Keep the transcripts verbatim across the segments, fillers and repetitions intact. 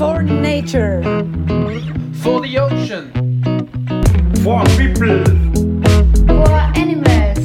For nature. For the ocean. For people. For animals.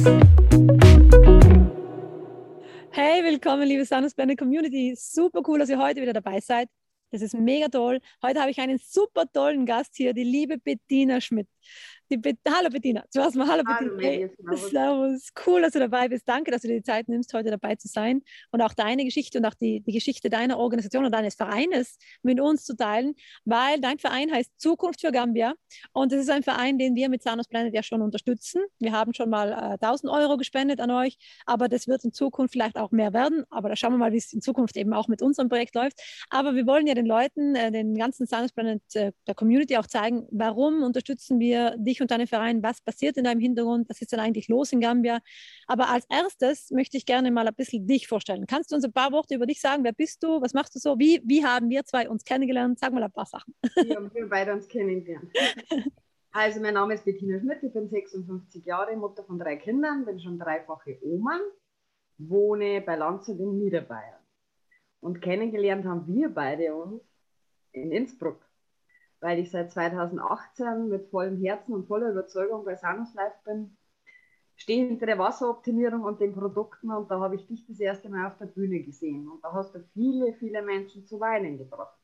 Hey, willkommen, liebe Sanus Planet Community. Super cool, dass ihr heute wieder dabei seid. Das ist mega toll. Heute habe ich einen super tollen Gast hier, die liebe Bettina Schmidt. Die Be hallo Bettina, zuerst mal hallo, hallo Bettina. Hey, servus, cool, dass du dabei bist. Danke, dass du dir die Zeit nimmst, heute dabei zu sein und auch deine Geschichte und auch die, die Geschichte deiner Organisation und deines Vereines mit uns zu teilen, weil dein Verein heißt Zukunft für Gambia und es ist ein Verein, den wir mit Sanus Planet ja schon unterstützen. Wir haben schon mal äh, tausend Euro gespendet an euch, aber das wird in Zukunft vielleicht auch mehr werden, aber da schauen wir mal, wie es in Zukunft eben auch mit unserem Projekt läuft. Aber wir wollen ja den Leuten, äh, den ganzen Sanus Planet, äh, der Community auch zeigen, warum unterstützen wir dich und deine Vereine, was passiert in deinem Hintergrund, was ist denn eigentlich los in Gambia. Aber als erstes möchte ich gerne mal ein bisschen dich vorstellen. Kannst du uns ein paar Worte über dich sagen? Wer bist du? Was machst du so? Wie, wie haben wir zwei uns kennengelernt? Sag mal ein paar Sachen. Wie haben wir beide uns kennengelernt? Also mein Name ist Bettina Schmidt, ich bin sechsundfünfzig Jahre, Mutter von drei Kindern, bin schon dreifache Oma, wohne bei Landshut in Niederbayern. Und kennengelernt haben wir beide uns in Innsbruck, weil ich seit zweitausendachtzehn mit vollem Herzen und voller Überzeugung bei Sanus Life bin, stehe hinter der Wasseroptimierung und den Produkten und da habe ich dich das erste Mal auf der Bühne gesehen und da hast du viele, viele Menschen zu weinen gebracht.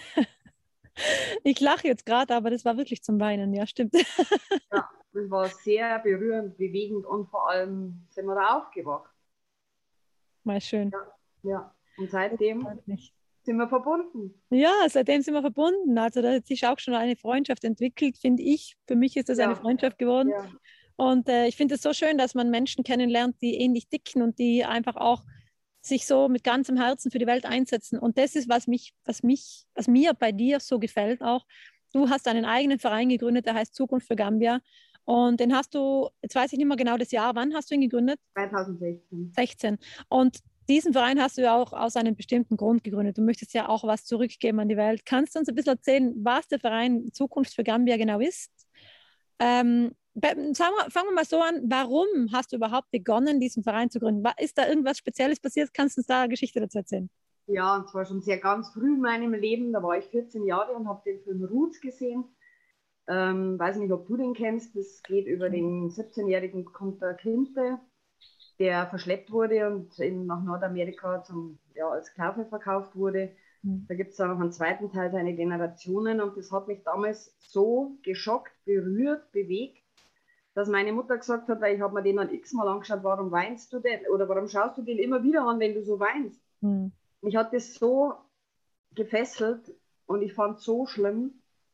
Ich lache jetzt gerade, aber das war wirklich zum Weinen, ja, stimmt. Ja, das war sehr berührend, bewegend und vor allem sind wir da aufgewacht. Mal schön. Ja, ja. Und seitdem sind wir verbunden. Ja, seitdem sind wir verbunden. Also da hat sich auch schon eine Freundschaft entwickelt, finde ich. Für mich ist das ja eine Freundschaft geworden. Ja. Und äh, ich finde es so schön, dass man Menschen kennenlernt, die ähnlich ticken und die einfach auch sich so mit ganzem Herzen für die Welt einsetzen. Und das ist, was mich, was mich, was mir bei dir so gefällt auch. Du hast einen eigenen Verein gegründet, der heißt Zukunft für Gambia. Und den hast du, jetzt weiß ich nicht mehr genau das Jahr, wann hast du ihn gegründet? zweitausendsechzehn. sechzehn. Und diesen Verein hast du ja auch aus einem bestimmten Grund gegründet. Du möchtest ja auch was zurückgeben an die Welt. Kannst du uns ein bisschen erzählen, was der Verein Zukunft für Gambia genau ist? Ähm, sagen wir, fangen wir mal so an, warum hast du überhaupt begonnen, diesen Verein zu gründen? Ist da irgendwas Spezielles passiert? Kannst du uns da eine Geschichte dazu erzählen? Ja, und zwar schon sehr ganz früh in meinem Leben. Da war ich vierzehn Jahre und habe den Film Roots gesehen. Ähm, weiß nicht, ob du den kennst. Das geht über den siebzehnjährigen Kunta Kinte, der verschleppt wurde und in, nach Nordamerika zum, ja, als Sklave verkauft wurde. Mhm. Da gibt es dann noch einen zweiten Teil, seine Generationen. Und das hat mich damals so geschockt, berührt, bewegt, dass meine Mutter gesagt hat, weil ich habe mir den dann x-mal angeschaut, warum weinst du denn? Oder warum schaust du den immer wieder an, wenn du so weinst? Mhm. Mich hat das so gefesselt und ich fand es so schlimm.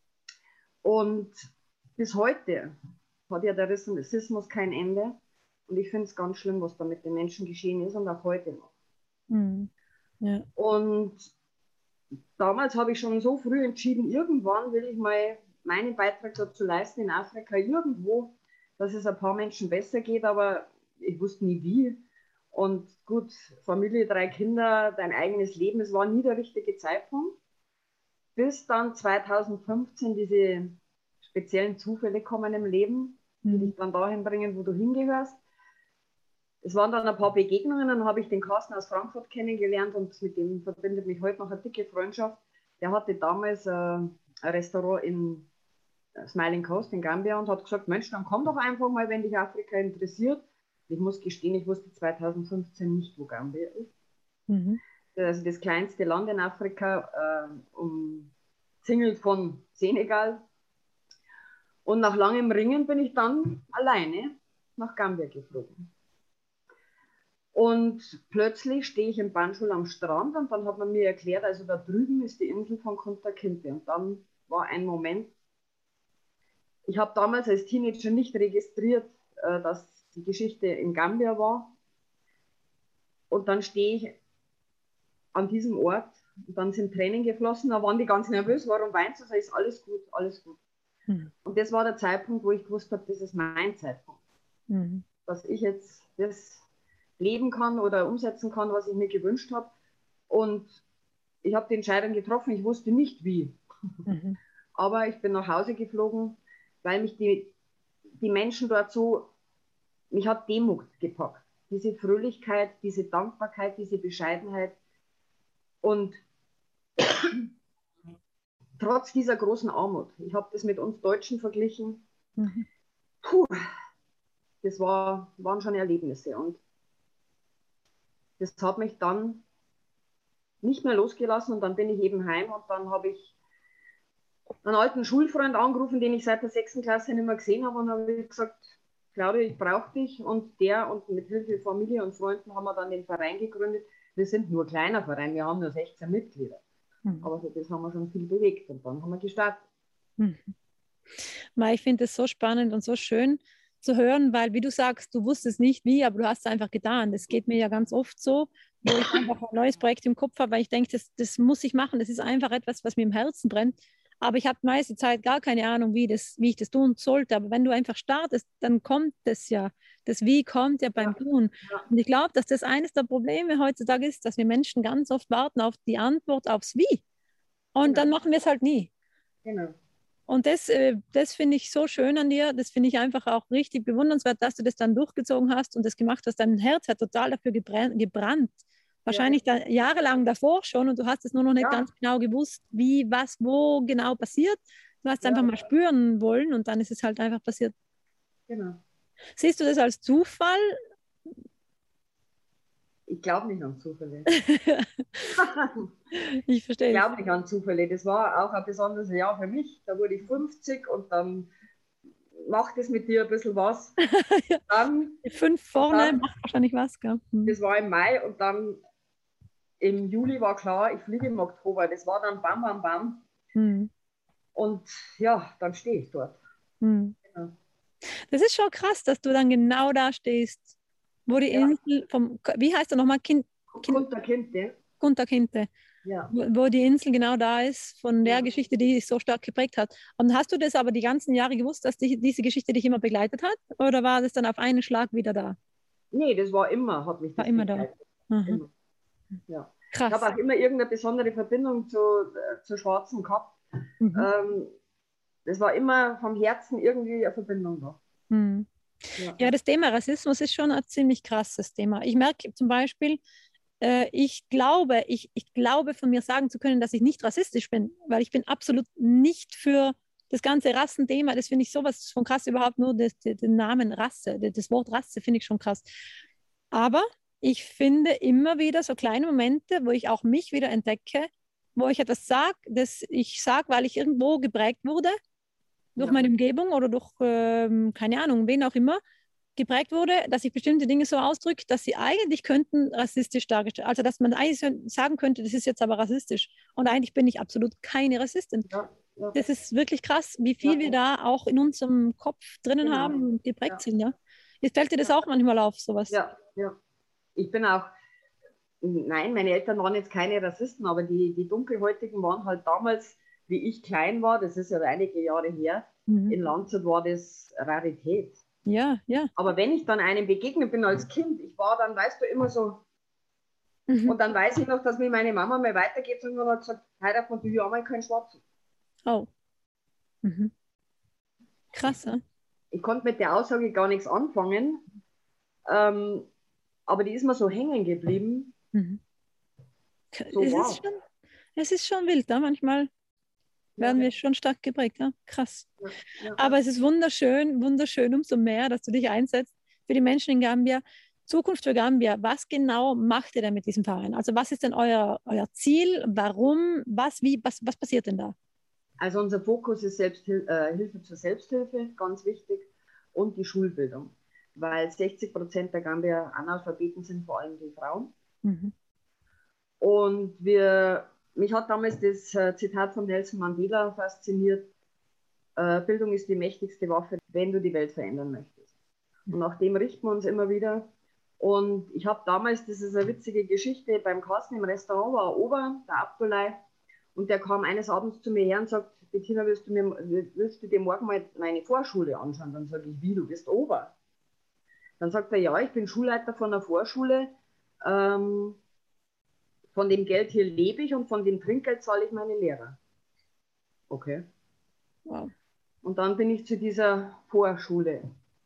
Und bis heute hat ja der Rassismus kein Ende. Und ich finde es ganz schlimm, was da mit den Menschen geschehen ist und auch heute noch. Mhm. Ja. Und damals habe ich schon so früh entschieden, irgendwann will ich mal meinen Beitrag dazu leisten in Afrika, irgendwo, dass es ein paar Menschen besser geht, aber ich wusste nie wie. Und gut, Familie, drei Kinder, dein eigenes Leben, es war nie der richtige Zeitpunkt. Bis dann zweitausendfünfzehn diese speziellen Zufälle kommen im Leben, die dich dann dahin bringen, wo du hingehörst. Es waren dann ein paar Begegnungen, dann habe ich den Carsten aus Frankfurt kennengelernt und mit dem verbindet mich heute noch eine dicke Freundschaft. Der hatte damals äh, ein Restaurant in Smiling Coast in Gambia und hat gesagt, Mensch, dann komm doch einfach mal, wenn dich Afrika interessiert. Ich muss gestehen, ich wusste zweitausendfünfzehn nicht, wo Gambia ist. Mhm. Also das kleinste Land in Afrika, äh, umzingelt von Senegal. Und nach langem Ringen bin ich dann alleine nach Gambia geflogen. Und plötzlich stehe ich in Banjul am Strand und dann hat man mir erklärt, also da drüben ist die Insel von Kunta Kinte. Und dann war ein Moment, ich habe damals als Teenager nicht registriert, dass die Geschichte in Gambia war. Und dann stehe ich an diesem Ort und dann sind Tränen geflossen, da waren die ganz nervös, warum weinst du? Da ist alles gut, alles gut. Mhm. Und das war der Zeitpunkt, wo ich gewusst habe, das ist mein Zeitpunkt. Mhm. Dass ich jetzt das leben kann oder umsetzen kann, was ich mir gewünscht habe. Und ich habe die Entscheidung getroffen, ich wusste nicht wie. Mhm. Aber ich bin nach Hause geflogen, weil mich die, die Menschen dort so, mich hat Demut gepackt. Diese Fröhlichkeit, diese Dankbarkeit, diese Bescheidenheit. Und trotz dieser großen Armut. Ich habe das mit uns Deutschen verglichen. Mhm. Puh, das war, waren schon Erlebnisse. Und das hat mich dann nicht mehr losgelassen. Und dann bin ich eben heim und dann habe ich einen alten Schulfreund angerufen, den ich seit der sechsten Klasse nicht mehr gesehen habe. Und habe ich gesagt, Claudia, ich brauche dich. Und der und mit Hilfe Familie und Freunden haben wir dann den Verein gegründet. Wir sind nur ein kleiner Verein, wir haben nur sechzehn Mitglieder. Mhm. Aber für das haben wir schon viel bewegt und dann haben wir gestartet. Mhm. Ich finde es so spannend und so schön zu hören, weil, wie du sagst, du wusstest nicht wie, aber du hast es einfach getan. Das geht mir ja ganz oft so, wo ich einfach ein neues Projekt im Kopf habe, weil ich denke, das, das muss ich machen. Das ist einfach etwas, was mir im Herzen brennt. Aber ich habe meiste Zeit gar keine Ahnung, wie, das, wie ich das tun sollte. Aber wenn du einfach startest, dann kommt das ja. Das Wie kommt ja beim ja. Tun. Ja. Und ich glaube, dass das eines der Probleme heutzutage ist, dass wir Menschen ganz oft warten auf die Antwort aufs Wie. Und genau. dann machen wir es halt nie. Genau. Und das, äh, das finde ich so schön an dir. Das finde ich einfach auch richtig bewundernswert, dass du das dann durchgezogen hast und das gemacht hast. Dein Herz hat total dafür gebrannt. gebrannt. Wahrscheinlich ja. da, jahrelang davor schon und du hast es nur noch nicht ja. ganz genau gewusst, wie, was, wo genau passiert. Du hast es ja. einfach mal spüren wollen und dann ist es halt einfach passiert. Genau. Siehst du das als Zufall? Ich glaube nicht an Zufälle. Ich verstehe. Ich glaube nicht an Zufälle. Das war auch ein besonderes Jahr für mich. Da wurde ich fünfzig und dann macht es mit dir ein bisschen was. ja. Dann, Die fünf vorne dann, macht wahrscheinlich was. Gell? Hm. Das war im Mai und dann im Juli war klar, ich fliege im Oktober. Das war dann bam, bam, bam. Hm. Und ja, dann stehe ich dort. Hm. Genau. Das ist schon krass, dass du dann genau da stehst, wo die ja. Insel vom, wie heißt er nochmal? Kind, kind, Kunta Kinte. Kunta Kinte. Ja. Wo, wo die Insel genau da ist, von der ja. Geschichte, die dich so stark geprägt hat. Und hast du das aber die ganzen Jahre gewusst, dass die, diese Geschichte dich immer begleitet hat? Oder war das dann auf einen Schlag wieder da? Nee, das war immer, hat mich das war immer begleitet. Da. Mhm. Immer. Ja. Krass. Ich habe auch immer irgendeine besondere Verbindung zu, äh, zu Schwarzen gehabt. Mhm. Ähm, das war immer vom Herzen irgendwie eine Verbindung da. Mhm. Ja. ja, das Thema Rassismus ist schon ein ziemlich krasses Thema. Ich merke zum Beispiel, äh, ich glaube, ich, ich glaube von mir sagen zu können, dass ich nicht rassistisch bin, weil ich bin absolut nicht für das ganze Rassenthema. Das finde ich sowas von krass, überhaupt nur das, den Namen Rasse, das Wort Rasse finde ich schon krass. Aber ich finde immer wieder so kleine Momente, wo ich auch mich wieder entdecke, wo ich etwas sage, das ich sage, weil ich irgendwo geprägt wurde, durch ja. meine Umgebung oder durch, ähm, keine Ahnung, wen auch immer, geprägt wurde, dass ich bestimmte Dinge so ausdrücke, dass sie eigentlich könnten rassistisch dargestellt, also dass man eigentlich sagen könnte, das ist jetzt aber rassistisch. Und eigentlich bin ich absolut keine Rassistin. Ja, ja. Das ist wirklich krass, wie viel ja. wir da auch in unserem Kopf drinnen genau. haben und geprägt ja. sind. Ja? Jetzt fällt dir das ja. auch manchmal auf, sowas? Ja, ja. Ich bin auch, nein, meine Eltern waren jetzt keine Rassisten, aber die, die Dunkelhäutigen waren halt damals, wie ich klein war, das ist ja einige Jahre her, mhm. in Landshut war das Rarität. Ja, ja. Aber wenn ich dann einem begegnet bin als Kind, ich war dann, weißt du, immer so, mhm. und dann weiß ich noch, dass mir meine Mama mal weitergeht und hat gesagt, heute von dir einmal kein Schwarz. Oh. Mhm. Krass, ja? Ich konnte mit der Aussage gar nichts anfangen, ähm, aber die ist mir so hängen geblieben. Mhm. So, es, wow. ist schon, es ist schon wild, da manchmal werden ja, wir schon stark geprägt, ja? Krass. Ja, ja. Aber es ist wunderschön, wunderschön umso mehr, dass du dich einsetzt für die Menschen in Gambia. Zukunft für Gambia, was genau macht ihr denn mit diesem Verein? Also was ist denn euer, euer Ziel? Warum? Was, wie, was, was passiert denn da? Also unser Fokus ist Selbsthil- äh, Hilfe zur Selbsthilfe, ganz wichtig, und die Schulbildung, weil sechzig Prozent der Gambier Analphabeten sind, vor allem die Frauen. Mhm. Und wir Mich hat damals das äh, Zitat von Nelson Mandela fasziniert. Äh, Bildung ist die mächtigste Waffe, wenn du die Welt verändern möchtest. Und nach dem richten wir uns immer wieder. Und ich habe damals, das ist eine witzige Geschichte, beim Carsten im Restaurant war ein Ober, der Abdullah, und der kam eines Abends zu mir her und sagt, Bettina, willst du, mir, willst du dir morgen mal meine Vorschule anschauen? Dann sage ich, wie, du bist Ober? Dann sagt er, ja, ich bin Schulleiter von einer Vorschule, ähm, von dem Geld hier lebe ich und von dem Trinkgeld zahle ich meine Lehrer. Okay. Wow. Und dann bin ich zu dieser Vorschule.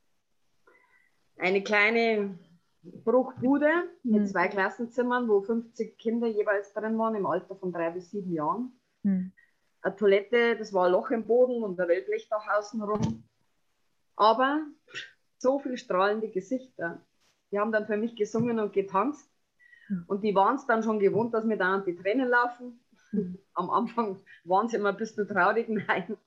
Eine kleine Bruchbude mit mhm. zwei Klassenzimmern, wo fünfzig Kinder jeweils drin waren, im Alter von drei bis sieben Jahren. Mhm. eine Toilette, das war ein Loch im Boden und ein Wellblechdach außenrum. Aber so viele strahlende Gesichter. Die haben dann für mich gesungen und getanzt. Und die waren es dann schon gewohnt, dass mir da die Tränen laufen. Am Anfang waren sie immer ein bisschen traurig, nein.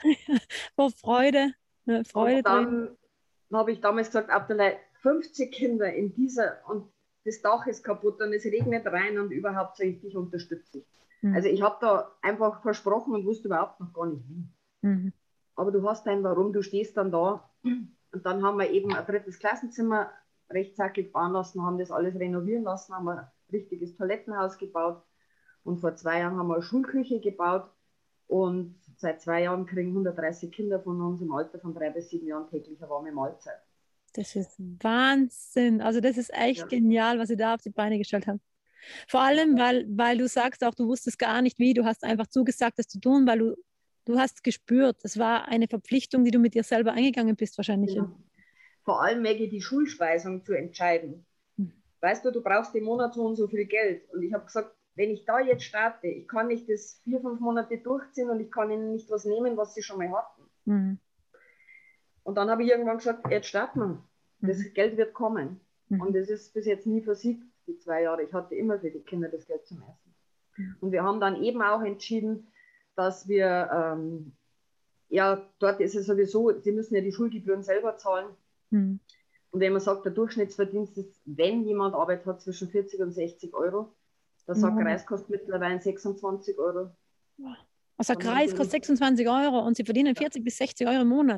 Vor Freude. Ne, Freude und dann habe ich damals gesagt, Abdelai, fünfzig Kinder in dieser, und das Dach ist kaputt und es regnet rein und überhaupt soll ich dich unterstützen. Mhm. Also ich habe da einfach versprochen und wusste überhaupt noch gar nicht wie. Mhm. Aber du hast dein Warum, du stehst dann da. Und dann haben wir eben ein drittes Klassenzimmer rechtszackig bauen lassen, haben das alles renovieren lassen, haben ein richtiges Toilettenhaus gebaut. Und vor zwei Jahren haben wir eine Schulküche gebaut. Und seit zwei Jahren kriegen hundertdreißig Kinder von uns im Alter von drei bis sieben Jahren täglich eine warme Mahlzeit. Das ist Wahnsinn. Also das ist echt ja. genial, was ihr da auf die Beine gestellt habt. Vor allem, weil, weil du sagst auch, du wusstest gar nicht wie, du hast einfach zugesagt, das zu tun, weil du, du hast gespürt, es war eine Verpflichtung, die du mit dir selber eingegangen bist wahrscheinlich. Ja. Vor allem, Maggie, die Schulspeisung zu entscheiden. Hm. Weißt du, du brauchst im Monat so und so viel Geld. Und ich habe gesagt, wenn ich da jetzt starte, ich kann nicht das vier, fünf Monate durchziehen und ich kann ihnen nicht was nehmen, was sie schon mal hatten. Mhm. Und dann habe ich irgendwann gesagt, jetzt starten wir. Das mhm. Geld wird kommen. Mhm. Und es ist bis jetzt nie versiegt, die zwei Jahre. Ich hatte immer für die Kinder das Geld zum Essen. Mhm. Und wir haben dann eben auch entschieden, dass wir, ähm, ja, dort ist es sowieso, sie müssen ja die Schulgebühren selber zahlen. Mhm. Und wenn man sagt, der Durchschnittsverdienst ist, wenn jemand Arbeit hat, zwischen vierzig und sechzig Euro, der Sackreis kostet mittlerweile sechsundzwanzig Euro. Also Sackreis kostet sechsundzwanzig Euro und sie verdienen vierzig bis sechzig Euro im Monat.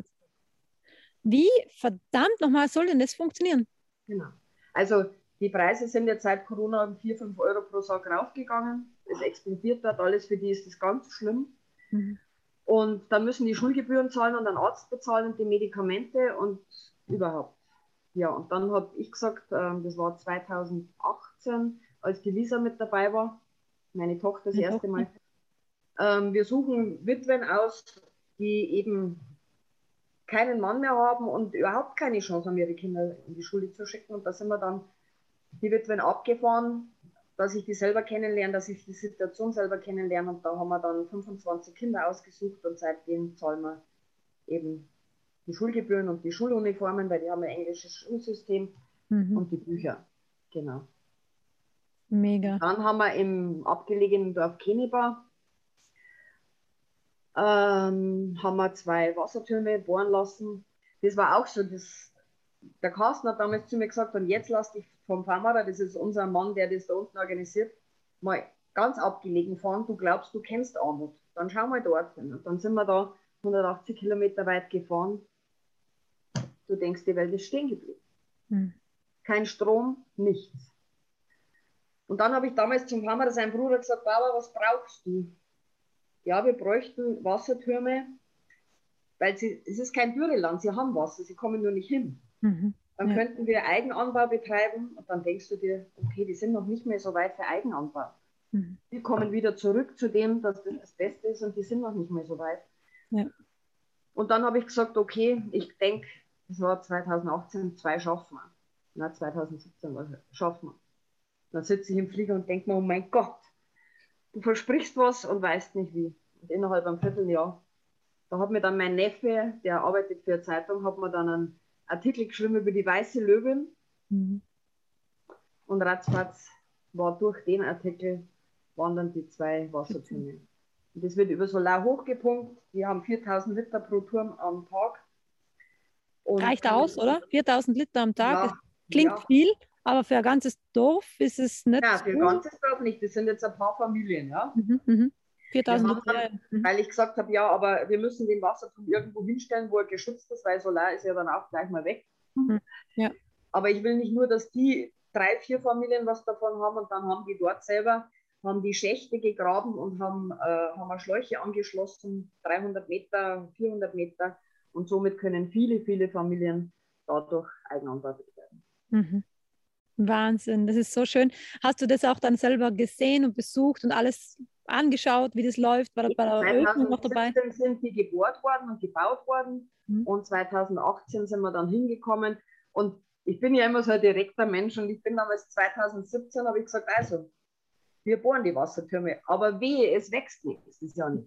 Wie verdammt nochmal soll denn das funktionieren? Genau. Also die Preise sind jetzt seit Corona um vier, fünf Euro pro Sack raufgegangen. Es explodiert dort alles, für die ist das ganz schlimm. Mhm. Und dann müssen die Schulgebühren zahlen und einen Arzt bezahlen und die Medikamente und überhaupt. Ja, und dann habe ich gesagt, das war zweitausendachtzehn, als die Lisa mit dabei war, meine Tochter das erste Mal. Ähm, wir suchen Witwen aus, die eben keinen Mann mehr haben und überhaupt keine Chance haben, ihre Kinder in die Schule zu schicken. Und da sind wir dann die Witwen abgefahren, dass ich die selber kennenlerne, dass ich die Situation selber kennenlerne. Und da haben wir dann fünfundzwanzig Kinder ausgesucht und seitdem zahlen wir eben die Schulgebühren und die Schuluniformen, weil die haben ein englisches Schulsystem mhm. und die Bücher. Genau. Mega. Dann haben wir im abgelegenen Dorf Keniba ähm, haben wir zwei Wassertürme bohren lassen. Das war auch so, das, der Carsten hat damals zu mir gesagt, und jetzt lass dich vom Famara, das ist unser Mann, der das da unten organisiert, mal ganz abgelegen fahren. Du glaubst, du kennst Armut. Dann schau mal dort hin. Und dann sind wir da hundertachtzig Kilometer weit gefahren. Du denkst, die Welt ist stehen geblieben. Hm. Kein Strom, nichts. Und dann habe ich damals zum Famara, sein Bruder, gesagt, Baba, was brauchst du? Ja, wir bräuchten Wassertürme, weil sie, es ist kein Dürreland, sie haben Wasser, sie kommen nur nicht hin. Mhm. Dann ja. könnten wir Eigenanbau betreiben und dann denkst du dir, okay, die sind noch nicht mehr so weit für Eigenanbau. Mhm. Die kommen wieder zurück zu dem, dass das das Beste ist und die sind noch nicht mehr so weit. Ja. Und dann habe ich gesagt, okay, ich denke, das war zweitausendachtzehn, zwei schaffen wir. Na, zweitausendsiebzehn war es, schaffen wir. Dann sitze ich im Flieger und denke mir, oh mein Gott, du versprichst was und weißt nicht wie. Und innerhalb einem Vierteljahr, da hat mir dann mein Neffe, der arbeitet für eine Zeitung, hat mir dann einen Artikel geschrieben über die weiße Löwin. Mhm. Und ratzfatz war durch den Artikel, waren dann die zwei Wassertürme. Und das wird über Solar hochgepumpt. Die haben viertausend Liter pro Turm am Tag. Und reicht aus, oder? viertausend Liter am Tag, ja, das klingt ja. viel. Aber für ein ganzes Dorf ist es nicht Ja, für ein ganzes Dorf nicht. Das sind jetzt ein paar Familien, ja. Mhm, mhm. viertausend Liter. Dann, mhm. Weil ich gesagt habe, ja, aber wir müssen den Wasserturm irgendwo hinstellen, wo er geschützt ist, weil Solar ist ja dann auch gleich mal weg. Mhm. Ja. Aber ich will nicht nur, dass die drei, vier Familien was davon haben und dann haben die dort selber, haben die Schächte gegraben und haben, äh, haben Schläuche angeschlossen, dreihundert Meter, vierhundert Meter. Und somit können viele, viele Familien dadurch Eigenanbau betreiben. Mhm. Wahnsinn, das ist so schön. Hast du das auch dann selber gesehen und besucht und alles angeschaut, wie das läuft? War das bei der Eröffnung noch dabei? zweitausendsiebzehn sind die gebohrt worden und gebaut worden mhm. und zweitausendachtzehn sind wir dann hingekommen und ich bin ja immer so ein direkter Mensch und ich bin damals zweitausendsiebzehn, habe ich gesagt, also, wir bohren die Wassertürme, aber wehe, es wächst nicht, das ist ja nichts.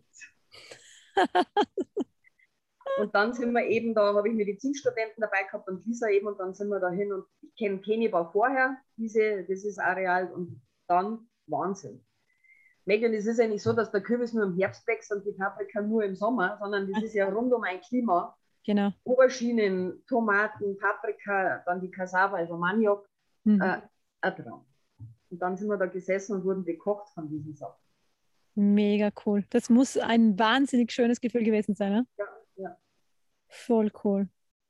Und dann sind wir eben, da habe ich Medizinstudenten dabei gehabt und Lisa eben, und dann sind wir dahin, und ich kenne Keni war vorher, diese, dieses Areal, und dann Wahnsinn. Megan, es ist ja nicht so, dass der Kürbis nur im Herbst wächst und die Paprika nur im Sommer, sondern das ist ja rund um ein Klima. Genau. Auberginen, Tomaten, Paprika, dann die Cassava, also Maniok, Mhm. äh, ein Traum. Und dann sind wir da gesessen und wurden bekocht von diesen Sachen. Mega cool. Das muss ein wahnsinnig schönes Gefühl gewesen sein, ne? Ja, ja. Voll cool.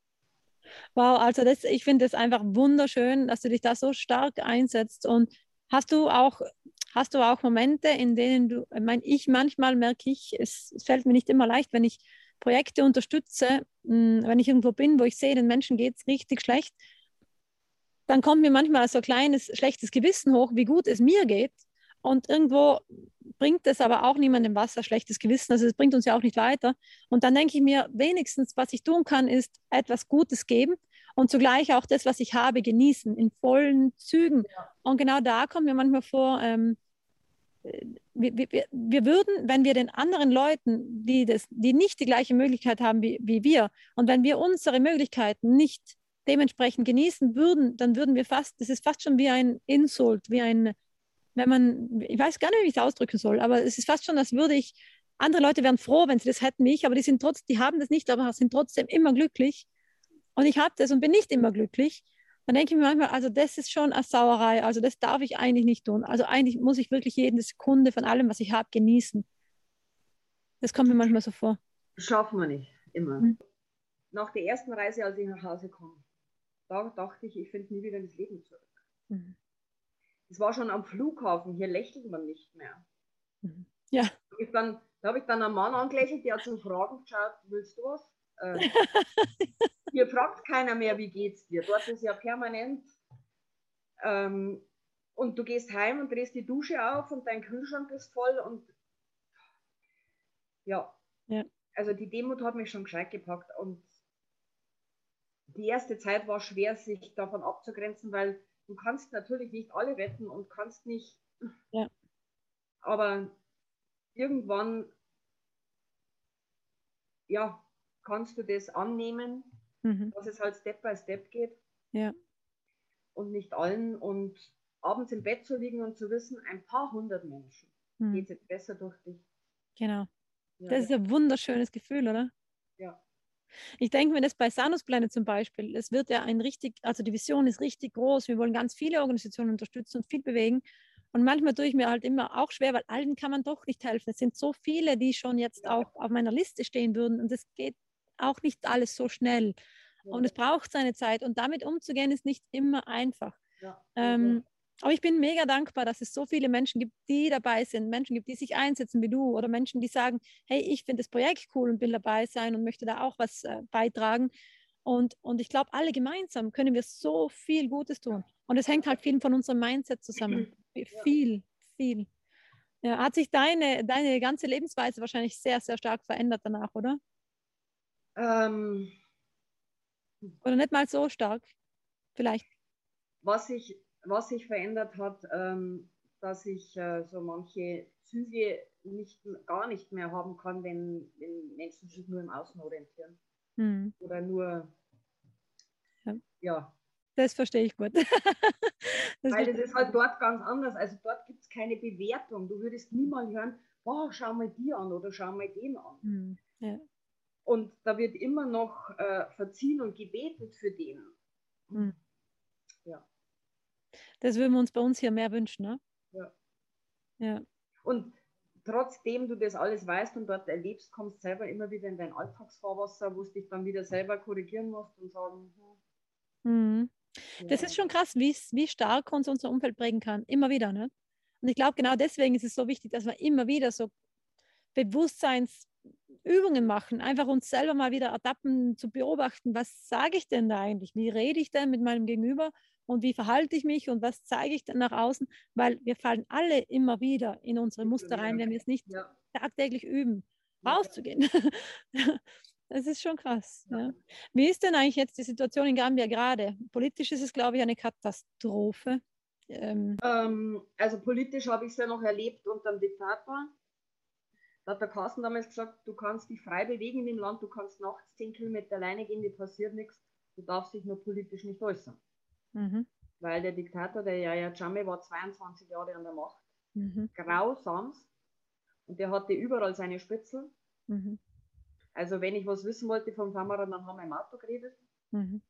Wow, also das, ich finde es einfach wunderschön, dass du dich da so stark einsetzt. Und hast du auch, hast du auch Momente, in denen du, ich meine, ich manchmal merke ich, es, es fällt mir nicht immer leicht, wenn ich Projekte unterstütze, mh, wenn ich irgendwo bin, wo ich sehe, den Menschen geht es richtig schlecht, dann kommt mir manchmal so ein kleines schlechtes Gewissen hoch, wie gut es mir geht. Und irgendwo bringt es aber auch niemandem was, ein schlechtes Gewissen. Also es bringt uns ja auch nicht weiter. Und dann denke ich mir, wenigstens, was ich tun kann, ist etwas Gutes geben und zugleich auch das, was ich habe, genießen, in vollen Zügen. Ja. Und genau da kommt mir manchmal vor, ähm, wir, wir, wir würden, wenn wir den anderen Leuten, die, das, die nicht die gleiche Möglichkeit haben wie, wie wir, und wenn wir unsere Möglichkeiten nicht dementsprechend genießen würden, dann würden wir fast, das ist fast schon wie ein Insult, wie ein, wenn man, ich weiß gar nicht, wie ich es ausdrücken soll, aber es ist fast schon, als würde ich, andere Leute wären froh, wenn sie das hätten wie ich, aber die sind trotzdem, die haben das nicht, aber sind trotzdem immer glücklich. Und ich habe das und bin nicht immer glücklich. Dann denke ich mir manchmal, also das ist schon eine Sauerei, also das darf ich eigentlich nicht tun. Also eigentlich muss ich wirklich jede Sekunde von allem, was ich habe, genießen. Das kommt mir manchmal so vor. Das schaffen wir nicht, immer. Mhm. Nach der ersten Reise, als ich nach Hause kam, da dachte ich, ich finde nie wieder ins Leben zurück. Mhm. Das war schon am Flughafen, hier lächelt man nicht mehr. Mhm. Ja. Da habe ich dann, da hab ich dann einen Mann angelächelt, der hat zum Fragen geschaut, willst du was? Äh, hier fragt keiner mehr, wie geht's dir. Dort ist ja permanent. Ähm, und du gehst heim und drehst die Dusche auf und dein Kühlschrank ist voll und ja. Ja. Also die Demut hat mich schon gescheit gepackt und die erste Zeit war schwer, sich davon abzugrenzen, weil du kannst natürlich nicht alle retten und kannst nicht, Ja. aber irgendwann, ja, kannst du das annehmen, Mhm. dass es halt Step by Step geht. Ja. Und nicht allen, und abends im Bett zu liegen und zu wissen, ein paar hundert Menschen Mhm. geht es jetzt besser durch dich. Genau. Ja, Das ist ein wunderschönes Gefühl, oder? ja. Ich denke mir das bei Sanus Planet zum Beispiel, es wird ja ein richtig, also die Vision ist richtig groß, wir wollen ganz viele Organisationen unterstützen und viel bewegen. Und manchmal tue ich mir halt immer auch schwer, weil allen kann man doch nicht helfen. Es sind so viele, die schon jetzt Ja. auch auf meiner Liste stehen würden und es geht auch nicht alles so schnell. Ja. Und es braucht seine Zeit und damit umzugehen ist nicht immer einfach. Ja. Ähm, aber ich bin mega dankbar, dass es so viele Menschen gibt, die dabei sind, Menschen gibt, die sich einsetzen wie du oder Menschen, die sagen, hey, ich finde das Projekt cool und will dabei sein und möchte da auch was äh, beitragen. Und, und ich glaube, alle gemeinsam können wir so viel Gutes tun. Und es hängt halt viel von unserem Mindset zusammen. Viel, viel. Ja, hat sich deine, deine ganze Lebensweise wahrscheinlich sehr, sehr stark verändert danach, oder? Ähm, Oder nicht mal so stark? Vielleicht. was, sich, was sich verändert hat, ähm, dass ich äh, so manche Züge nicht, gar nicht mehr haben kann, wenn, wenn Menschen sich nur im Außen orientieren. Hm. Oder nur, Ja. ja. Das verstehe ich gut. Das Weil verstehe das ist halt dort ganz anders. Also dort gibt es keine Bewertung. Du würdest niemals hören, oh, schau mal die an oder schau mal den an. hm. Ja. Und da wird immer noch äh, verziehen und gebetet für den. Hm. Ja. Das würden wir uns bei uns hier mehr wünschen, ne? Ja. Ja. Und trotzdem du das alles weißt und dort erlebst, kommst du selber immer wieder in dein Alltagsfahrwasser, wo du dich dann wieder selber korrigieren musst und sagen, Mhm. ja. Das ist schon krass, wie, wie stark uns unser Umfeld prägen kann. Immer wieder, ne? Und ich glaube, genau deswegen ist es so wichtig, dass wir immer wieder so Bewusstseinsübungen machen, einfach uns selber mal wieder ertappen, zu beobachten, was sage ich denn da eigentlich? Wie rede ich denn mit meinem Gegenüber und wie verhalte ich mich und was zeige ich denn nach außen? Weil wir fallen alle immer wieder in unsere Muster rein, wenn wir es nicht Ja. tagtäglich üben, Ja. rauszugehen. Das ist schon krass. Ja. Ja. Wie ist denn eigentlich jetzt die Situation in Gambia gerade? Politisch ist es, glaube ich, eine Katastrophe. Ähm. Ähm, also politisch habe ich es ja noch erlebt unter dem Diktator. Da hat der Carsten damals gesagt, du kannst dich frei bewegen in dem Land, du kannst nachts zehn Kilometer alleine gehen, dir passiert nichts, du darfst dich nur politisch nicht äußern. Mhm. Weil der Diktator, der Yahya Jammeh, war zweiundzwanzig Jahre an der Macht. Mhm. Grausamst. Und der hatte überall seine Spitzel. Mhm. Also wenn ich was wissen wollte vom Famara, dann haben wir im Auto geredet. Mhm.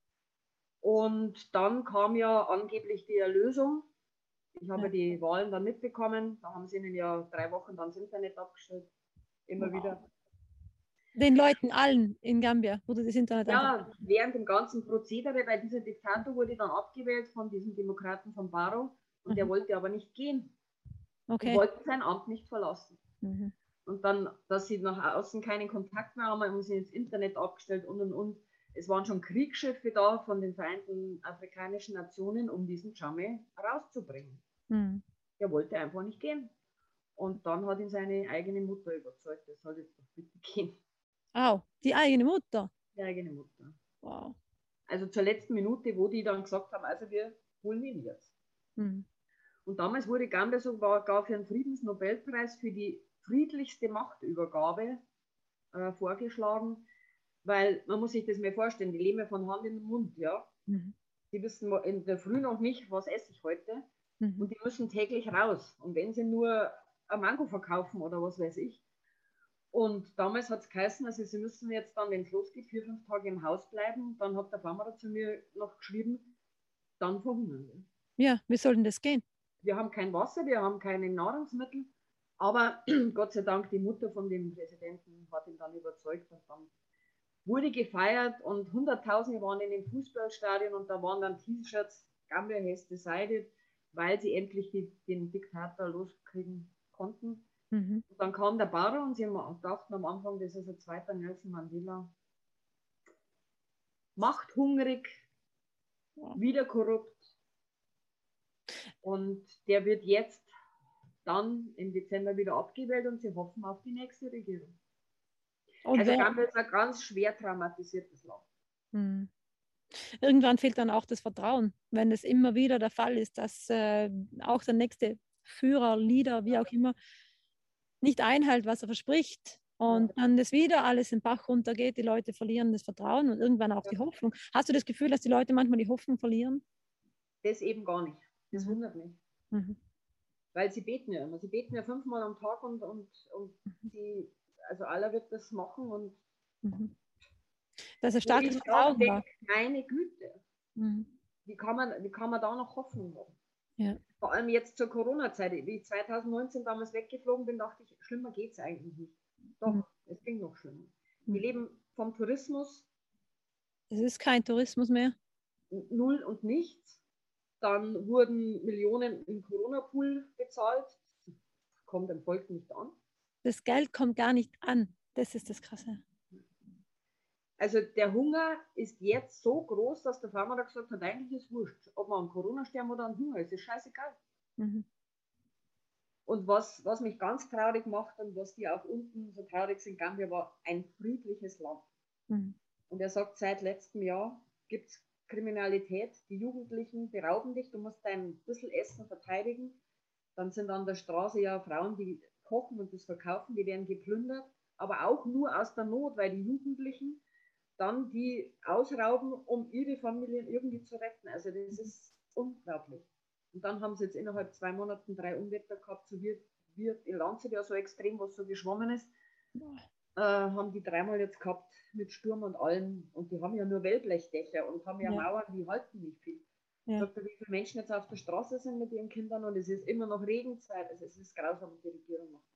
Und dann kam ja angeblich die Erlösung. Ich habe ja. die Wahlen dann mitbekommen. Da haben sie ihnen ja drei Wochen dann das Internet abgestellt. Immer wow. wieder. Den Leuten allen in Gambia wurde das Internet Ja, einfach... während dem ganzen Prozedere, weil dieser Diktator wurde dann abgewählt von diesem Demokraten von Barrow und mhm. der wollte aber nicht gehen. Okay. Und wollte sein Amt nicht verlassen. Mhm. Und dann, dass sie nach außen keinen Kontakt mehr haben, haben sie ins Internet abgestellt und und und. Es waren schon Kriegsschiffe da von den Vereinten Afrikanischen Nationen, um diesen Jammeh rauszubringen. Mhm. Er wollte einfach nicht gehen. Und dann hat ihn seine eigene Mutter überzeugt, das soll jetzt doch bitte gehen. Oh, die eigene Mutter? Die eigene Mutter. Wow. Also zur letzten Minute, wo die dann gesagt haben, also wir holen ihn jetzt. Mhm. Und damals wurde Gambia sogar für einen Friedensnobelpreis für die friedlichste Machtübergabe äh, vorgeschlagen, weil man muss sich das mal vorstellen, die leben ja von Hand in den Mund, ja. Mhm. Die wissen in der Früh noch nicht, was esse ich heute. Mhm. Und die müssen täglich raus. Und wenn sie nur ein Mango verkaufen oder was weiß ich. Und damals hat es geheißen, also sie müssen jetzt dann, wenn es losgeht, vier, fünf Tage im Haus bleiben. Dann hat der Famara zu mir noch geschrieben, dann verhungern wir. Ja, wie soll denn das gehen? Wir haben kein Wasser, wir haben keine Nahrungsmittel, aber Gott sei Dank die Mutter von dem Präsidenten hat ihn dann überzeugt und dann wurde gefeiert und Hunderttausende waren in dem Fußballstadion und da waren dann T-Shirts, Gambia has decided, weil sie endlich die, den Diktator loskriegen konnten. Mhm. Und dann kam der Barrow und sie dachten am Anfang, das ist ein zweiter Nelson Mandela. Machthungrig, ja. Wieder korrupt. Und der wird jetzt dann im Dezember wieder abgewählt und sie hoffen auf die nächste Regierung. Und also Gambia ist ein ganz schwer traumatisiertes Land. Hm. Irgendwann fehlt dann auch das Vertrauen, wenn es immer wieder der Fall ist, dass äh, auch der nächste Führer, Leader, wie auch immer, nicht einhält, was er verspricht. Und dann das wieder alles in den Bach runtergeht, die Leute verlieren das Vertrauen und irgendwann auch die Hoffnung. Hast du das Gefühl, dass die Leute manchmal die Hoffnung verlieren? Das eben gar nicht. Das mhm. wundert mich. Mhm. Weil sie beten ja immer. Sie beten ja fünfmal am Tag und, und, und mhm. die, also Allah wird das machen und mhm. das ist ein starkes Vertrauen. Denke, meine Güte. Mhm. Wie, kann man, wie kann man da noch Hoffnung haben? Ja. Vor allem jetzt zur Corona-Zeit. Wie ich zwanzig neunzehn damals weggeflogen bin, dachte ich, schlimmer geht es eigentlich nicht. Doch, mhm. es ging noch schlimmer. Mhm. Wir leben vom Tourismus. Es ist kein Tourismus mehr. Null und nichts. Dann wurden Millionen im Corona-Pool bezahlt. Das kommt dem Volk nicht an. Das Geld kommt gar nicht an. Das ist das Krasse. Also der Hunger ist jetzt so groß, dass der Farmer gesagt hat, eigentlich ist wurscht, ob man an Corona sterben oder an Hunger, es ist scheißegal. Mhm. Und was, was mich ganz traurig macht und was die auch unten so traurig sind, Gambia war ein friedliches Land. Mhm. Und er sagt, seit letztem Jahr gibt es Kriminalität, die Jugendlichen berauben dich, du musst dein bisschen Essen verteidigen. Dann sind an der Straße ja Frauen, die kochen und das verkaufen, die werden geplündert, aber auch nur aus der Not, weil die Jugendlichen dann die ausrauben, um ihre Familien irgendwie zu retten. Also das ist unglaublich. Und dann haben sie jetzt innerhalb zwei Monaten drei Unwetter gehabt, so wird, wird in Landshut ja so extrem, was so geschwommen ist, äh, haben die dreimal jetzt gehabt mit Sturm und allem. Und die haben ja nur Wellblechdächer und haben ja, ja. Mauern, die halten nicht viel. Ja. Sagt er, wie viele Menschen jetzt auf der Straße sind mit ihren Kindern und es ist immer noch Regenzeit. Also es ist grausam, was die Regierung macht.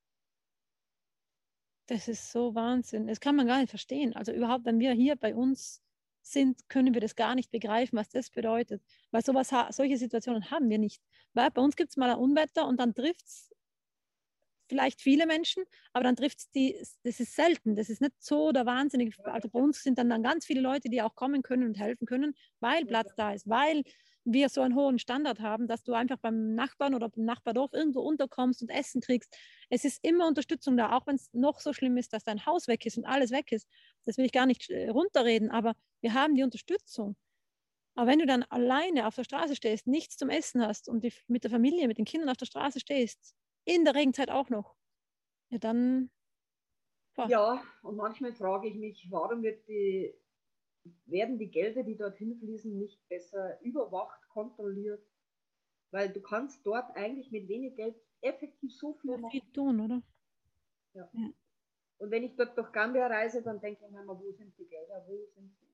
Das ist so Wahnsinn. Das kann man gar nicht verstehen. Also überhaupt, wenn wir hier bei uns sind, können wir das gar nicht begreifen, was das bedeutet. Weil sowas, solche Situationen haben wir nicht. Weil bei uns gibt es mal ein Unwetter und dann trifft es vielleicht viele Menschen, aber dann trifft es die, das ist selten. Das ist nicht so der Wahnsinnige. Also bei uns sind dann, dann ganz viele Leute, die auch kommen können und helfen können, weil Platz da ist, weil wir so einen hohen Standard haben, dass du einfach beim Nachbarn oder beim Nachbardorf irgendwo unterkommst und Essen kriegst. Es ist immer Unterstützung da, auch wenn es noch so schlimm ist, dass dein Haus weg ist und alles weg ist. Das will ich gar nicht runterreden, aber wir haben die Unterstützung. Aber wenn du dann alleine auf der Straße stehst, nichts zum Essen hast und die, mit der Familie, mit den Kindern auf der Straße stehst, in der Regenzeit auch noch, Ja, dann, boah, Ja, und manchmal frage ich mich, warum wird die, werden die Gelder, die dorthin fließen, nicht besser überwacht, kontrolliert? Weil du kannst dort eigentlich mit wenig Geld effektiv so viel so viel machen. tun, oder? Ja. Ja. Und wenn ich dort durch Gambia reise, dann denke ich mir immer, wo sind die Gelder, wo sind sie?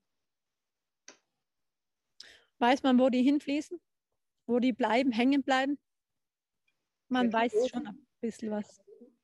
Weiß man, wo die hinfließen? Wo die bleiben, hängen bleiben? Man Schätze weiß schon Boden. ein bisschen was.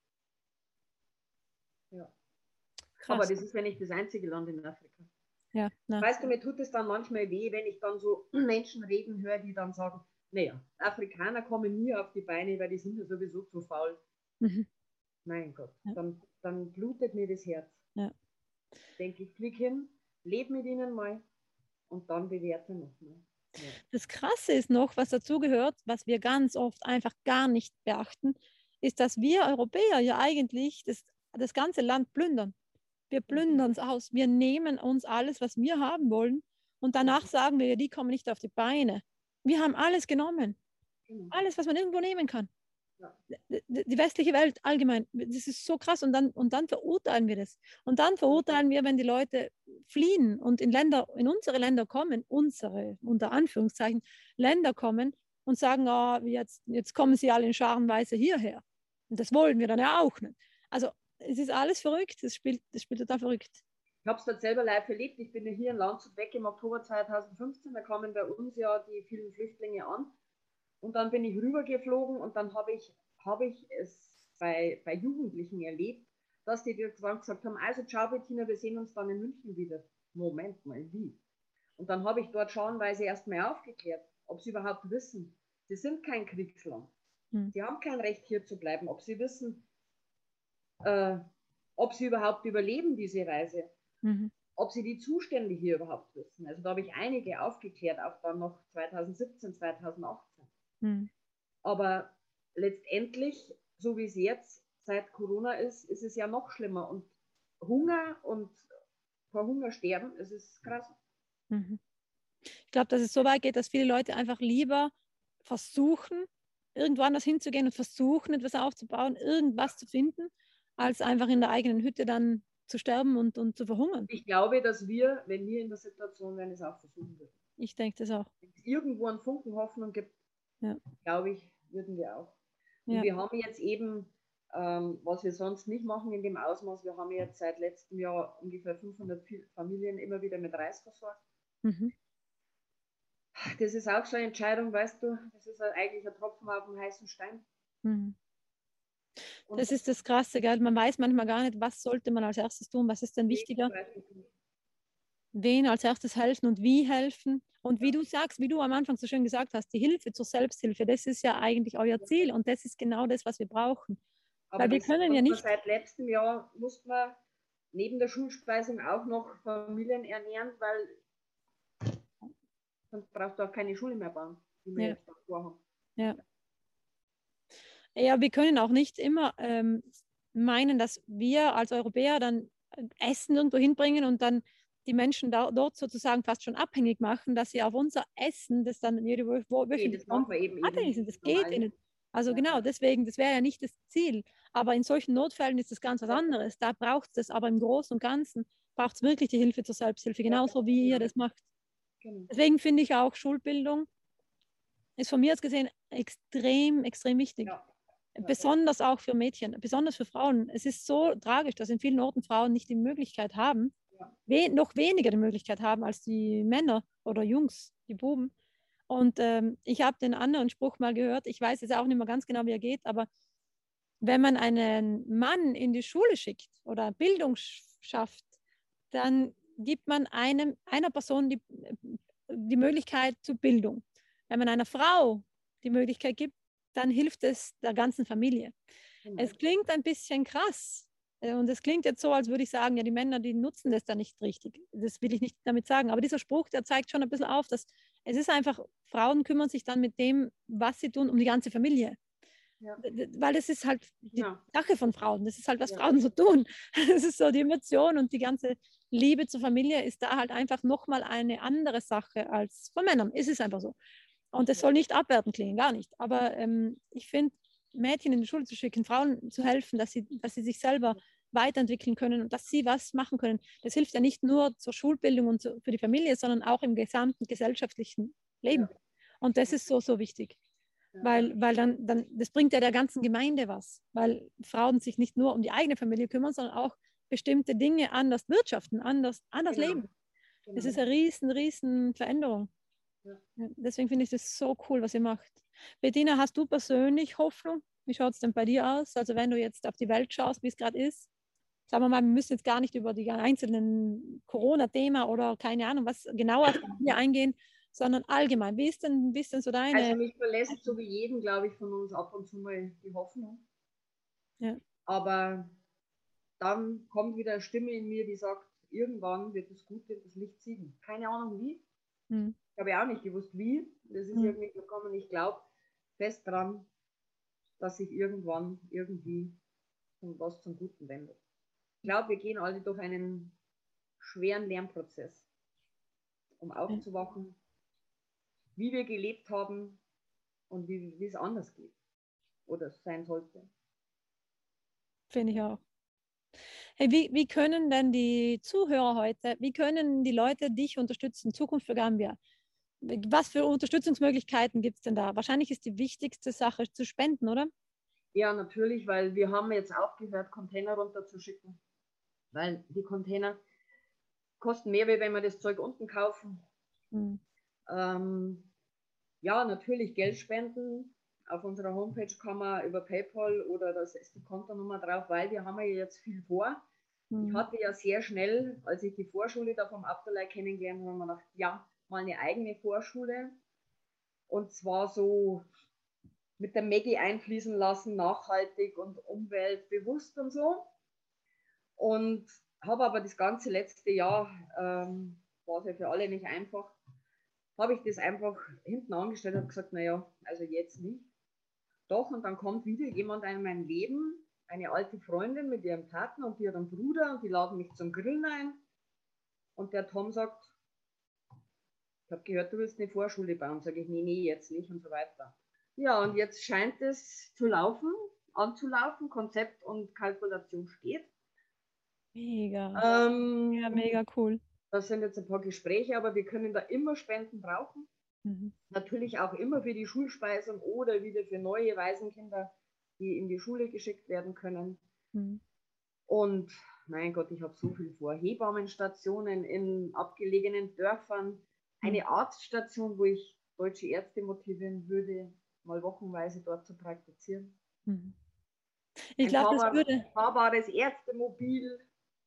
Ja. Aber Krass. das ist ja nicht das einzige Land in Afrika. Ja, na. Weißt du, mir tut es dann manchmal weh, wenn ich dann so Menschen reden höre, die dann sagen, naja, Afrikaner kommen nie auf die Beine, weil die sind ja sowieso zu faul. Mhm. Mein Gott, Ja. dann, dann blutet mir das Herz. Ja. Denke ich, flieg hin, lebe mit ihnen mal und dann bewerte nochmal. Ja. Das Krasse ist noch, was dazugehört, was wir ganz oft einfach gar nicht beachten, ist, dass wir Europäer ja eigentlich das, das ganze Land plündern. Wir plündern es aus. Wir nehmen uns alles, was wir haben wollen. Und danach sagen wir, ja, die kommen nicht auf die Beine. Wir haben alles genommen. Genau. Alles, was man irgendwo nehmen kann. Ja. Die, die westliche Welt allgemein. Das ist so krass. Und dann, und dann verurteilen wir das. Und dann verurteilen wir, wenn die Leute fliehen und in Länder, in unsere Länder kommen, unsere, unter Anführungszeichen, Länder kommen und sagen, oh, jetzt, jetzt kommen sie alle in Scharenweise hierher. Und das wollen wir dann ja auch nicht. Also es ist alles verrückt. Das spielt, das spielt total verrückt. Ich habe es dort selber live erlebt. Ich bin ja hier in Landshut weg im Oktober zweitausendfünfzehn. Da kamen bei uns ja die vielen Flüchtlinge an. Und dann bin ich rübergeflogen und dann habe ich, hab ich es bei, bei Jugendlichen erlebt, dass die dir gesagt haben, also ciao Bettina, wir sehen uns dann in München wieder. Moment mal, wie? Und dann habe ich dort scharenweise erstmal aufgeklärt, ob sie überhaupt wissen, sie sind kein Kriegsland. Hm. Sie haben kein Recht hier zu bleiben, ob sie wissen, äh, ob sie überhaupt überleben diese Reise, Mhm. ob sie die Zustände hier überhaupt wissen. Also da habe ich einige aufgeklärt, auch dann noch zweitausendsiebzehn, zweitausendachtzehn. Hm. Aber letztendlich, so wie es jetzt seit Corona ist, ist es ja noch schlimmer. Und Hunger und vor Hunger sterben, es ist krass. Mhm. Ich glaube, dass es so weit geht, dass viele Leute einfach lieber versuchen, irgendwo anders hinzugehen und versuchen, etwas aufzubauen, irgendwas zu finden, als einfach in der eigenen Hütte dann zu sterben und, und zu verhungern. Ich glaube, dass wir, wenn wir in der Situation wären, es auch versuchen würden. Ich denke das auch. Wenn es irgendwo einen Funken Hoffnung gibt, Ja. glaube ich, würden wir auch. Und Ja. wir haben jetzt eben, ähm, was wir sonst nicht machen in dem Ausmaß, wir haben jetzt seit letztem Jahr ungefähr fünfhundert Familien immer wieder mit Reis versorgt. Mhm. Das ist auch so eine Entscheidung, weißt du, das ist eigentlich ein Tropfen auf dem heißen Stein. Mhm. Und Das ist das Krasse, gell? Man weiß manchmal gar nicht, was sollte man als erstes tun, was ist denn wichtiger, wen als erstes helfen und wie helfen. Und wie du sagst, wie du am Anfang so schön gesagt hast, die Hilfe zur Selbsthilfe, das ist ja eigentlich euer Ziel und das ist genau das, was wir brauchen. Aber Weil wir das können ja muss man nicht. seit letztem Jahr muss man neben der Schulspeisung auch noch Familien ernähren, weil sonst brauchst du auch keine Schule mehr bauen, die wir Ja. jetzt davor haben. Ja. Ja, wir können auch nicht immer ähm, meinen, dass wir als Europäer dann Essen irgendwo hinbringen und dann die Menschen da, dort sozusagen fast schon abhängig machen, dass sie auf unser Essen, das dann jede Wo Nee, wöchentlich das kommt, machen wir eben abhängig eben sind. Das geht normal ihnen. nicht. Also Ja. genau, deswegen, das wäre ja nicht das Ziel. Aber in solchen Notfällen ist das ganz was Ja. anderes. Da braucht es, aber im Großen und Ganzen braucht es wirklich die Hilfe zur Selbsthilfe, genauso wie ihr das macht. Genau. Deswegen finde ich auch Schulbildung ist von mir aus gesehen extrem, extrem wichtig. Ja. Ja. Besonders auch für Mädchen, besonders für Frauen. Es ist so tragisch, dass in vielen Orten Frauen nicht die Möglichkeit haben, Ja. we noch weniger die Möglichkeit haben als die Männer oder Jungs, die Buben. Und ähm, ich habe den anderen Spruch mal gehört, ich weiß jetzt auch nicht mehr ganz genau, wie er geht, aber wenn man einen Mann in die Schule schickt oder Bildung schafft, dann gibt man einem, einer Person die, die Möglichkeit zur Bildung. Wenn man einer Frau die Möglichkeit gibt, dann hilft es der ganzen Familie. Genau. Es klingt ein bisschen krass und es klingt jetzt so, als würde ich sagen, ja, die Männer, die nutzen das da nicht richtig. Das will ich nicht damit sagen. Aber dieser Spruch, der zeigt schon ein bisschen auf, dass es ist einfach, Frauen kümmern sich dann mit dem, was sie tun, um die ganze Familie. Ja. Weil das ist halt die Ja. Sache von Frauen. Das ist halt, was Ja. Frauen so tun. Das ist so die Emotion und die ganze Liebe zur Familie ist da halt einfach nochmal eine andere Sache als von Männern. Es ist einfach so. Und das soll nicht abwertend klingen, gar nicht. Aber ähm, ich finde, Mädchen in die Schule zu schicken, Frauen zu helfen, dass sie, dass sie sich selber weiterentwickeln können und dass sie was machen können. Das hilft ja nicht nur zur Schulbildung und zu, für die Familie, sondern auch im gesamten gesellschaftlichen Leben. Ja. Und das ist so, so wichtig. Ja. Weil, weil dann, dann, das bringt ja der ganzen Gemeinde was, weil Frauen sich nicht nur um die eigene Familie kümmern, sondern auch bestimmte Dinge anders wirtschaften, anders, anders Genau. leben. Genau. Das ist eine riesen, riesen Veränderung. Ja. Deswegen finde ich das so cool, was ihr macht. Bettina, hast du persönlich Hoffnung? Wie schaut es denn bei dir aus? Also wenn du jetzt auf die Welt schaust, wie es gerade ist, sagen wir mal, wir müssen jetzt gar nicht über die einzelnen Corona-Themen oder keine Ahnung, was genauer hier eingehen, sondern allgemein. Wie ist denn, wie ist denn so deine... Also mich verlässt so wie jeden, glaube ich, von uns ab und zu mal die Hoffnung. Ja. Aber dann kommt wieder eine Stimme in mir, die sagt, irgendwann wird das Gute, das Licht siegen. Keine Ahnung wie. Hm. Ich habe ja auch nicht gewusst wie. Das ist Hm. irgendwie gekommen. Ich glaube fest dran, dass sich irgendwann irgendwie was zum Guten wendet. Ich glaube, wir gehen alle durch einen schweren Lernprozess, um aufzuwachen, wie wir gelebt haben und wie, wie es anders geht oder sein sollte. Finde ich auch. Hey, wie, wie können denn die Zuhörer heute, wie können die Leute dich unterstützen? Zukunft für Gambia. Was für Unterstützungsmöglichkeiten gibt es denn da? Wahrscheinlich ist die wichtigste Sache zu spenden, oder? Ja, natürlich, weil wir haben jetzt aufgehört, Container runterzuschicken, weil die Container kosten mehr, wie wenn wir das Zeug unten kaufen. Hm. Ähm, ja, natürlich Geld spenden. Auf unserer Homepage kann man über PayPal oder das ist die Kontonummer drauf, weil wir haben ja jetzt viel vor. Hm. Ich hatte ja sehr schnell, als ich die Vorschule da vom Abdullah kennengelernt habe, habe ich mir gedacht, ja, mal eine eigene Vorschule. Und zwar so mit der Maggie einfließen lassen, nachhaltig und umweltbewusst und so. Und habe aber das ganze letzte Jahr, ähm, war es ja für alle nicht einfach, habe ich das einfach hinten angestellt und gesagt, naja, also jetzt nicht. Doch, und dann kommt wieder jemand in mein Leben, eine alte Freundin mit ihrem Partner und die hat einen Bruder und die laden mich zum Grillen ein. Und der Tom sagt, ich habe gehört, du willst eine Vorschule bauen. Sage ich, nee, nee, jetzt nicht und so weiter. Ja, und jetzt scheint es zu laufen, anzulaufen, Konzept und Kalkulation steht. Mega. Ähm, Ja, mega cool. Das sind jetzt ein paar Gespräche, aber wir können da immer Spenden brauchen. Mhm. Natürlich auch immer für die Schulspeisung oder wieder für neue Waisenkinder, die in die Schule geschickt werden können. Mhm. Und mein Gott, ich habe so viel vor. Hebammenstationen in abgelegenen Dörfern, eine Arztstation, wo ich deutsche Ärzte motivieren würde, mal wochenweise dort zu praktizieren. Mhm. Ich Ein glaube, das fahrbar, würde fahrbares Ärztemobil.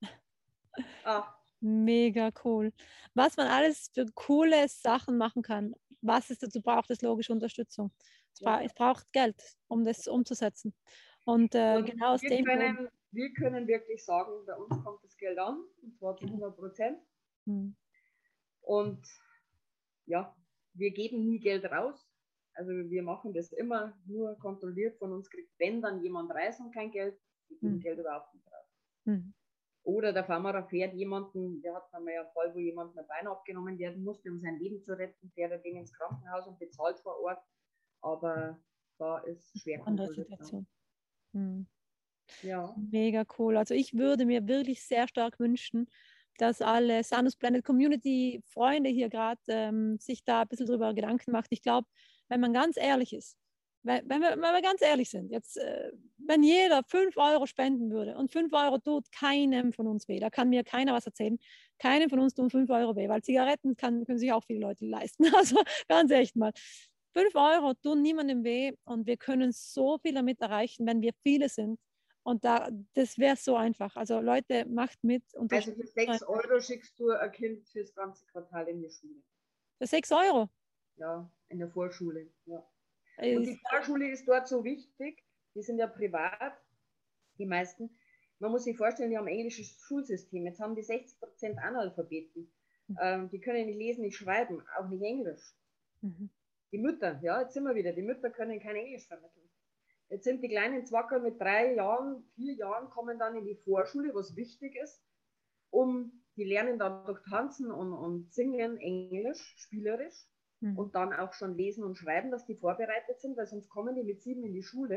Ah, mega cool. Was man alles für coole Sachen machen kann. Was es dazu braucht, ist logische Unterstützung. Es, Ja. bra es braucht Geld, um das umzusetzen. Und, äh, und genau aus wir, dem Grund. können, wir können wirklich sagen, bei uns kommt das Geld an, und zwar zu hundert Prozent. Mhm. Und ja, wir geben nie Geld raus. Also wir machen das immer nur kontrolliert von uns, kriegt wenn dann jemand reist und kein Geld, wir geben Mhm. Geld überhaupt nicht raus. Mhm. Oder der Farmer fährt jemanden, der hat einmal einen Fall, wo jemand ein Bein abgenommen werden musste, um sein Leben zu retten, fährt er den ins Krankenhaus und bezahlt vor Ort. Aber da ist schwer Andere kontrolliert. Situation. Mhm. Ja. Mega cool. Also ich würde mir wirklich sehr stark wünschen, dass alle Sanus Planet Community Freunde hier gerade ähm, sich da ein bisschen drüber Gedanken macht. Ich glaube, wenn man ganz ehrlich ist, wenn, wenn, wir, wenn wir ganz ehrlich sind, jetzt, äh, wenn jeder fünf Euro spenden würde und fünf Euro tut keinem von uns weh, da kann mir keiner was erzählen, keinem von uns tun fünf Euro weh, weil Zigaretten kann, können sich auch viele Leute leisten. Also ganz echt mal. Fünf Euro tun niemandem weh und wir können so viel damit erreichen, wenn wir viele sind. Und da, das wäre so einfach. Also Leute, macht mit. Also für sechs Euro schickst du ein Kind fürs ganze Quartal in die Schule. Für sechs Euro? Ja, in der Vorschule. Ja. Ist, Und die Vorschule ist dort so wichtig, die sind ja privat, die meisten. Man muss sich vorstellen, die haben ein englisches Schulsystem. Jetzt haben die sechzig Prozent Analphabeten. Ähm, die können nicht lesen, nicht schreiben, auch nicht Englisch. Mhm. Die Mütter, ja, jetzt sind wir wieder, die Mütter können kein Englisch vermitteln. Jetzt sind die kleinen Zwacker mit drei Jahren, vier Jahren, kommen dann in die Vorschule, was wichtig ist, um, die lernen dann durch Tanzen und, und Singen Englisch, spielerisch, Mhm. und dann auch schon lesen und schreiben, dass die vorbereitet sind, weil sonst kommen die mit sieben in die Schule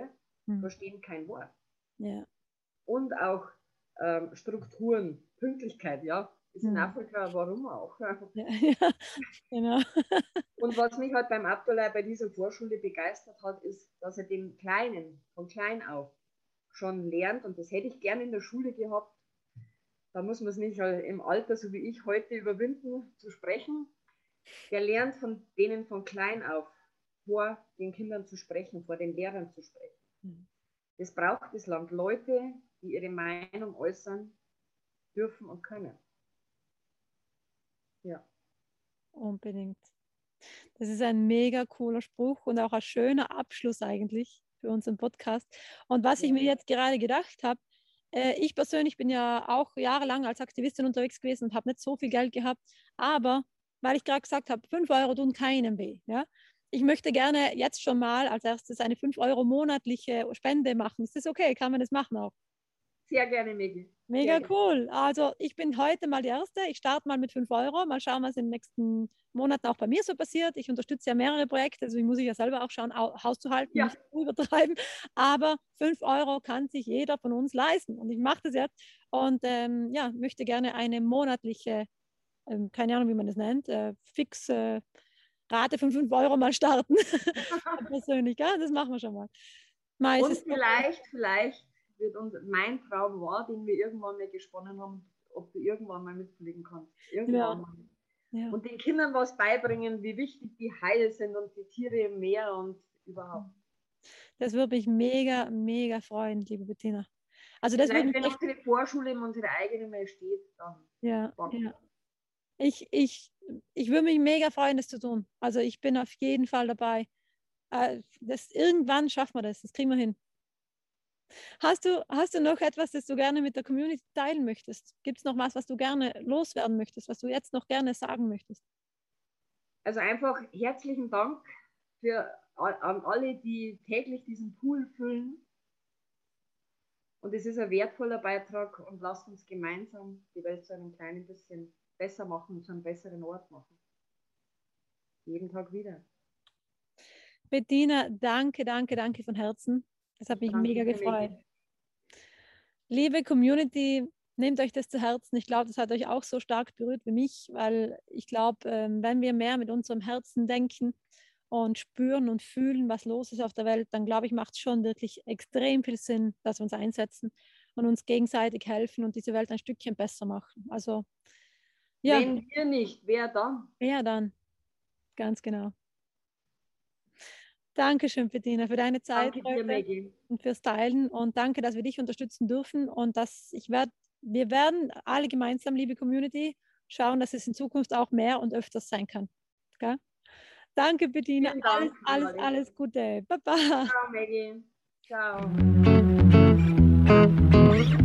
Hm. verstehen kein Wort. Ja. Und auch ähm, Strukturen, Pünktlichkeit, ja, ist in Hm. Afrika, warum auch. Ja, ja, genau. Und was mich halt beim Abdullah bei dieser Vorschule begeistert hat, ist, dass er den Kleinen von klein auf schon lernt, und das hätte ich gerne in der Schule gehabt. Da muss man es nicht im Alter, so wie ich heute, überwinden, zu sprechen. Der lernt von denen von klein auf vor den Kindern zu sprechen, vor den Lehrern zu sprechen. Hm. Das braucht das Land, Leute, die ihre Meinung äußern dürfen und können. Ja. Unbedingt. Das ist ein mega cooler Spruch und auch ein schöner Abschluss eigentlich für unseren Podcast. Und was ich Ja. mir jetzt gerade gedacht habe, äh, ich persönlich bin ja auch jahrelang als Aktivistin unterwegs gewesen und habe nicht so viel Geld gehabt, aber weil ich gerade gesagt habe, fünf Euro tun keinem weh. Ja? Ich möchte gerne jetzt schon mal als erstes eine fünf Euro monatliche Spende machen. Ist das okay? Kann man das machen auch? Sehr gerne, Maggie. Mega Sehr cool. Also ich bin heute mal die Erste. Ich starte mal mit fünf Euro. Mal schauen, was in den nächsten Monaten auch bei mir so passiert. Ich unterstütze ja mehrere Projekte, deswegen muss ich ja selber auch schauen, au- Haus zu halten, Ja. nicht zu übertreiben. Aber fünf Euro kann sich jeder von uns leisten. Und ich mache das jetzt und ähm, ja, möchte gerne eine monatliche, ähm, keine Ahnung, wie man das nennt, äh, fixe Rate von fünf Euro mal starten. Persönlich, ja, das machen wir schon mal. Mal ist Und es vielleicht, vielleicht wird uns mein Traum wahr, den wir irgendwann mal gesponnen haben, ob du irgendwann mal mitfliegen kannst. Irgendwann Ja. mal. ja. Und den Kindern was beibringen, wie wichtig die Haie sind und die Tiere im Meer und überhaupt. Das würde mich mega, mega freuen, liebe Bettina. Also das würde Vielleicht, mich wenn echt, unsere Vorschule in unsere eigene mal steht, dann. ja, Danke. ja. Ich, ich, ich würde mich mega freuen, das zu tun. Also ich bin auf jeden Fall dabei. Äh, Das, irgendwann schaffen wir das, das kriegen wir hin. Hast du, hast du noch etwas, das du gerne mit der Community teilen möchtest? Gibt es noch was, was du gerne loswerden möchtest, was du jetzt noch gerne sagen möchtest? Also einfach herzlichen Dank für, an alle, die täglich diesen Pool füllen. Und es ist ein wertvoller Beitrag, und lasst uns gemeinsam die Welt zu einem kleinen bisschen besser machen, zu einem besseren Ort machen. Jeden Tag wieder. Bettina, danke, danke, danke von Herzen. Das hat mich Danke mega dir, gefreut. Maggie. Liebe Community, nehmt euch das zu Herzen. Ich glaube, das hat euch auch so stark berührt wie mich, weil ich glaube, ähm, wenn wir mehr mit unserem Herzen denken und spüren und fühlen, was los ist auf der Welt, dann glaube ich, macht es schon wirklich extrem viel Sinn, dass wir uns einsetzen und uns gegenseitig helfen und diese Welt ein Stückchen besser machen. Also, ja, Wenn wir nicht, wer dann? wer dann? Ganz genau. Dankeschön, Bettina, für deine Zeit Danke dir, heute Maggie. und fürs Teilen, und danke, dass wir dich unterstützen dürfen und dass ich werde, wir werden alle gemeinsam, liebe Community, schauen, dass es in Zukunft auch mehr und öfters sein kann. Okay? Danke, Bettina. Vielen Dank, Alles, alles, Anneli. alles Gute. Baba. Ciao, Maggie. Ciao.